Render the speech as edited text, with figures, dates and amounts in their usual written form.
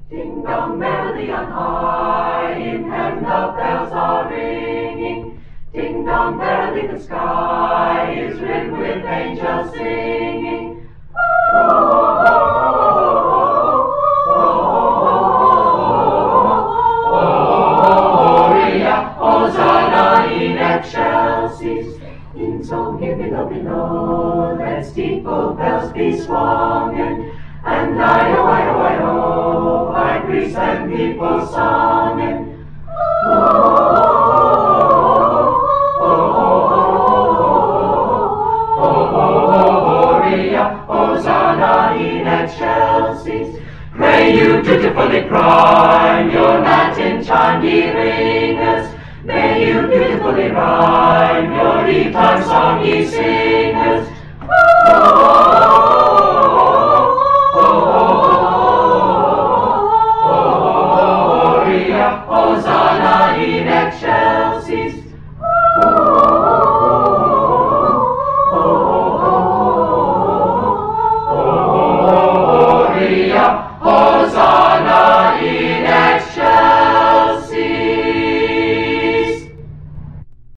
Ding dong merrily on high, in heaven the bells are ringing. Ding dong merrily the sky is lit with angels singing. Gloria, Hosanna in excelsis. In so here below, let steeple bells be swungen, and I-ho, by priests and people sungen. Gloria, Hosanna in excelsis. May you dutifully prime your Latin chime, ye ringers. May you beautifully rhyme your Eve-time song, ye singers.